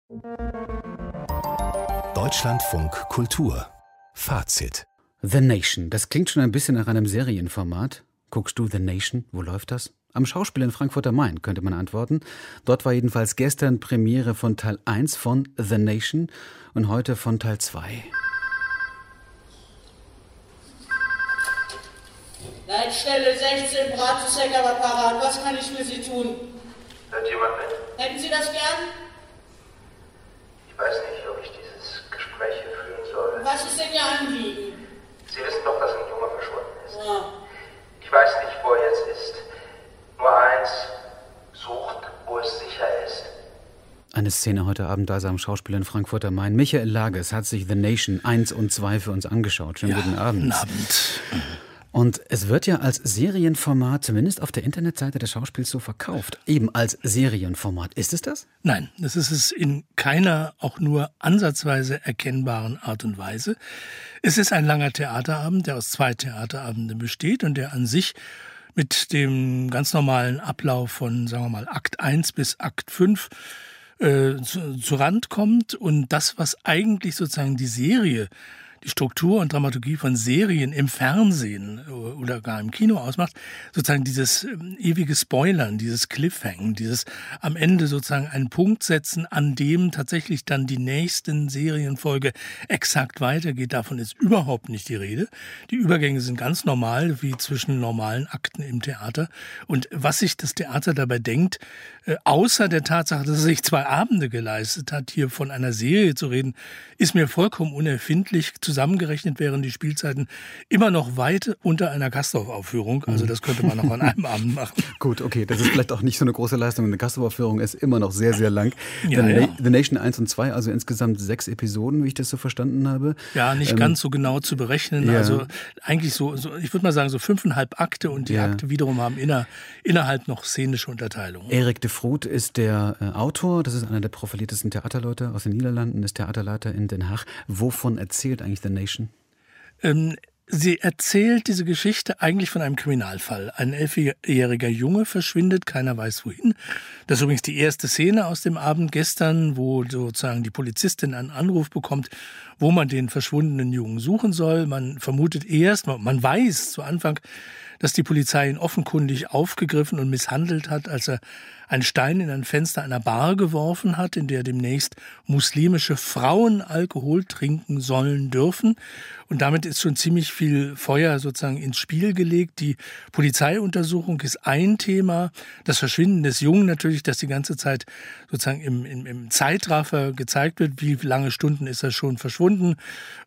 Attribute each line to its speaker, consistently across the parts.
Speaker 1: Deutschlandfunk Kultur Fazit.
Speaker 2: The Nation, das klingt schon ein bisschen nach einem Serienformat. Guckst du The Nation? Wo läuft das? Am Schauspiel in Frankfurt am Main, könnte man antworten. Dort war jedenfalls gestern Premiere von Teil 1 von The Nation und heute von Teil 2.
Speaker 3: Leitstelle 16, Bratzecker war parat. Was kann ich für Sie tun?
Speaker 4: Hört jemand mit?
Speaker 3: Hätten Sie das gern?
Speaker 4: Ich weiß nicht, ob ich dieses Gespräch hier führen soll.
Speaker 3: Was ist denn Ihr Anliegen?
Speaker 4: Sie wissen doch, dass ein Junge verschwunden ist.
Speaker 3: Ja.
Speaker 4: Ich weiß nicht, wo er jetzt ist. Nur eins, sucht, wo es sicher ist.
Speaker 2: Eine Szene heute Abend also am Schauspiel in Frankfurt am Main. Michael Lages hat sich The Nation 1 und 2 für uns angeschaut. Schönen guten Abend.
Speaker 5: Guten Abend.
Speaker 2: Und es wird ja als Serienformat, zumindest auf der Internetseite des Schauspiels, so verkauft. Eben als Serienformat. Ist es das?
Speaker 5: Nein, das ist es in keiner auch nur ansatzweise erkennbaren Art und Weise. Es ist ein langer Theaterabend, der aus 2 Theaterabenden besteht und der an sich mit dem ganz normalen Ablauf von, sagen wir mal, Akt 1 bis Akt 5 zu Rand kommt. Und das, was eigentlich sozusagen die Serie, die Struktur und Dramaturgie von Serien im Fernsehen oder gar im Kino ausmacht, sozusagen dieses ewige Spoilern, dieses Cliffhanger, dieses am Ende sozusagen einen Punkt setzen, an dem tatsächlich dann die nächsten Serienfolge exakt weitergeht. Davon ist überhaupt nicht die Rede. Die Übergänge sind ganz normal, wie zwischen normalen Akten im Theater. Und was sich das Theater dabei denkt, außer der Tatsache, dass es sich 2 Abende geleistet hat, hier von einer Serie zu reden, ist mir vollkommen unerfindlich. Zusammengerechnet wären die Spielzeiten immer noch weit unter einer Gasthofaufführung. Also das könnte man noch an einem Abend machen.
Speaker 2: Gut, okay, das ist vielleicht auch nicht so eine große Leistung. Eine Gasthofaufführung ist immer noch sehr, sehr lang.
Speaker 5: Ja.
Speaker 2: The Nation 1 und 2, also insgesamt 6 Episoden, wie ich das so verstanden habe.
Speaker 5: Ja, nicht ganz so genau zu berechnen.
Speaker 2: Ja.
Speaker 5: Also eigentlich so, ich würde mal sagen, so 5,5 Akte und die Akte wiederum haben innerhalb noch szenische Unterteilungen.
Speaker 2: Erik de Vroet ist der Autor, das ist einer der profiliertesten Theaterleute aus den Niederlanden, ist Theaterleiter in Den Haag. Wovon erzählt eigentlich The Nation?
Speaker 5: Sie erzählt diese Geschichte eigentlich von einem Kriminalfall. Ein 11-jähriger Junge verschwindet, keiner weiß wohin. Das ist übrigens die erste Szene aus dem Abend gestern, wo sozusagen die Polizistin einen Anruf bekommt, wo man den verschwundenen Jungen suchen soll. Man vermutet erst, man weiß zu Anfang, dass die Polizei ihn offenkundig aufgegriffen und misshandelt hat, als er einen Stein in ein Fenster einer Bar geworfen hat, in der demnächst muslimische Frauen Alkohol trinken sollen dürfen. Und damit ist schon ziemlich viel Feuer sozusagen ins Spiel gelegt. Die Polizeiuntersuchung ist ein Thema. Das Verschwinden des Jungen natürlich, das die ganze Zeit sozusagen im Zeitraffer gezeigt wird. Wie lange Stunden ist er schon verschwunden?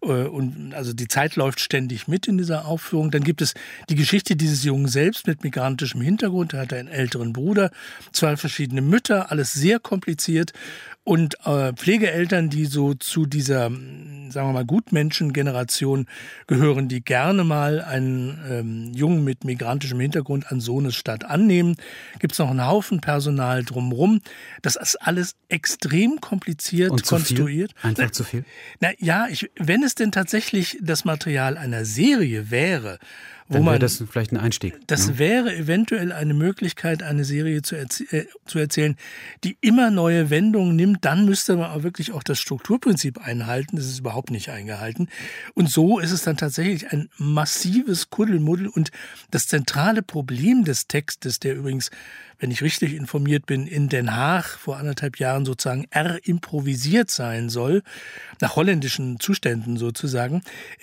Speaker 5: Und also die Zeit läuft ständig mit in dieser Aufführung. Dann gibt es die Geschichte dieses Jungen selbst mit migrantischem Hintergrund. Er hat einen älteren Bruder, 2 verschiedene Mütter, alles sehr kompliziert. Und Pflegeeltern, die so zu dieser, sagen wir mal, Gutmenschen-Generation gehören, die gerne mal einen Jungen mit migrantischem Hintergrund an Sohnesstadt annehmen. Gibt es noch einen Haufen Personal drumherum. Das ist alles extrem kompliziert
Speaker 2: und
Speaker 5: konstruiert.
Speaker 2: Viel? Einfach zu viel?
Speaker 5: Na ja, wenn es denn tatsächlich das Material einer Serie wäre,
Speaker 2: dann wäre das vielleicht ein Einstieg.
Speaker 5: Das wäre eventuell eine Möglichkeit, eine Serie zu erzählen, die immer neue Wendungen nimmt. Dann müsste man aber wirklich auch das Strukturprinzip einhalten. Das ist überhaupt nicht eingehalten. Und so ist es dann tatsächlich ein massives Kuddelmuddel. Und das zentrale Problem des Textes, der übrigens, wenn ich richtig informiert bin, in Den Haag vor 1,5 Jahren sozusagen improvisiert sein soll, nach holländischen Zuständen sozusagen.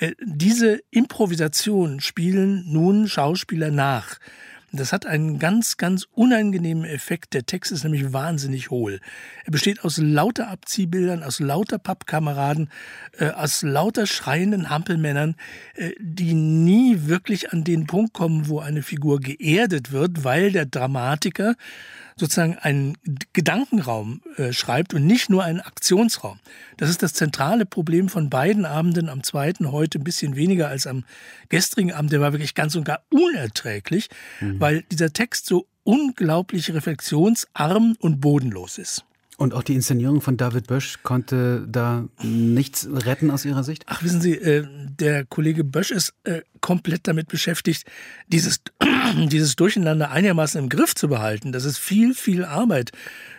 Speaker 5: Diese Improvisation spielen nun Schauspieler nach. Das hat einen ganz, ganz unangenehmen Effekt. Der Text ist nämlich wahnsinnig hohl. Er besteht aus lauter Abziehbildern, aus lauter Pappkameraden, aus lauter schreienden Hampelmännern, die nie wirklich an den Punkt kommen, wo eine Figur geerdet wird, weil der Dramatiker sozusagen einen Gedankenraum schreibt und nicht nur einen Aktionsraum. Das ist das zentrale Problem von beiden Abenden. Am zweiten heute ein bisschen weniger als am gestrigen Abend. Der war wirklich ganz und gar unerträglich, weil dieser Text so unglaublich reflexionsarm und bodenlos ist.
Speaker 2: Und auch die Inszenierung von David Bösch konnte da nichts retten aus Ihrer Sicht?
Speaker 5: Ach, wissen Sie, der Kollege Bösch ist komplett damit beschäftigt, dieses Durcheinander einigermaßen im Griff zu behalten. Das ist viel, viel Arbeit.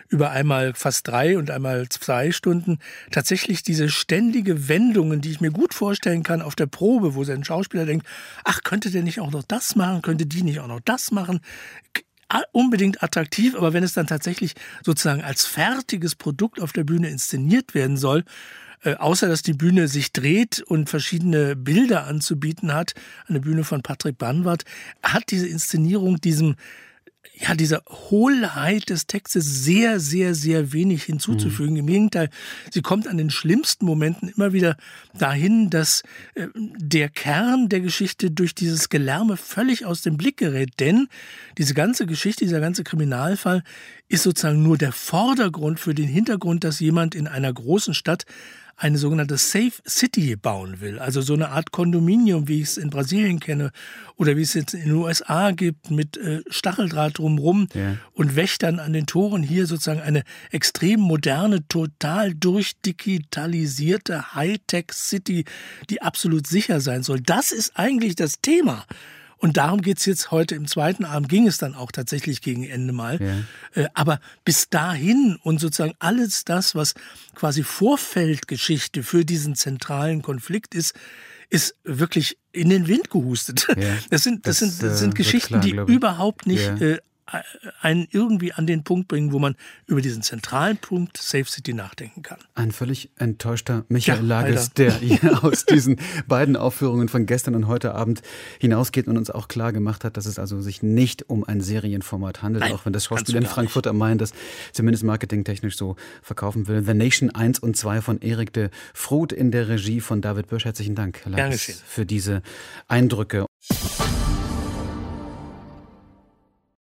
Speaker 5: über einmal fast 3 und einmal 2 Stunden tatsächlich diese ständige Wendungen, die ich mir gut vorstellen kann auf der Probe, wo ein Schauspieler denkt, ach, könnte der nicht auch noch das machen, könnte die nicht auch noch das machen? Unbedingt attraktiv, aber wenn es dann tatsächlich sozusagen als fertiges Produkt auf der Bühne inszeniert werden soll, außer dass die Bühne sich dreht und verschiedene Bilder anzubieten hat, eine Bühne von Patrick Banwart, hat diese Inszenierung dieser Hohlheit des Textes sehr, sehr, sehr wenig hinzuzufügen. Im Gegenteil, sie kommt an den schlimmsten Momenten immer wieder dahin, dass der Kern der Geschichte durch dieses Gelärme völlig aus dem Blick gerät. Denn diese ganze Geschichte, dieser ganze Kriminalfall ist sozusagen nur der Vordergrund für den Hintergrund, dass jemand in einer großen Stadt eine sogenannte Safe City bauen will. Also so eine Art Kondominium, wie ich es in Brasilien kenne oder wie es jetzt in den USA gibt, mit Stacheldraht drumherum und Wächtern an den Toren. Hier sozusagen eine extrem moderne, total durchdigitalisierte Hightech-City, die absolut sicher sein soll. Das ist eigentlich das Thema. Und darum geht's jetzt heute im zweiten Abend, ging es dann auch tatsächlich gegen Ende mal. Ja. Aber bis dahin und sozusagen alles das, was quasi Vorfeldgeschichte für diesen zentralen Konflikt ist wirklich in den Wind gehustet. Ja. Das sind Geschichten, klar, die überhaupt nicht einen irgendwie an den Punkt bringen, wo man über diesen zentralen Punkt Safe City nachdenken kann.
Speaker 2: Ein völlig enttäuschter Michael Lages, der hier aus diesen beiden Aufführungen von gestern und heute Abend hinausgeht und uns auch klar gemacht hat, dass es also sich nicht um ein Serienformat handelt, auch wenn das Schauspiel in Frankfurt am Main das zumindest marketingtechnisch so verkaufen will. The Nation 1 und 2 von Erik de Vroot in der Regie von David Bösch. Herzlichen Dank, Herr Lages, für diese Eindrücke.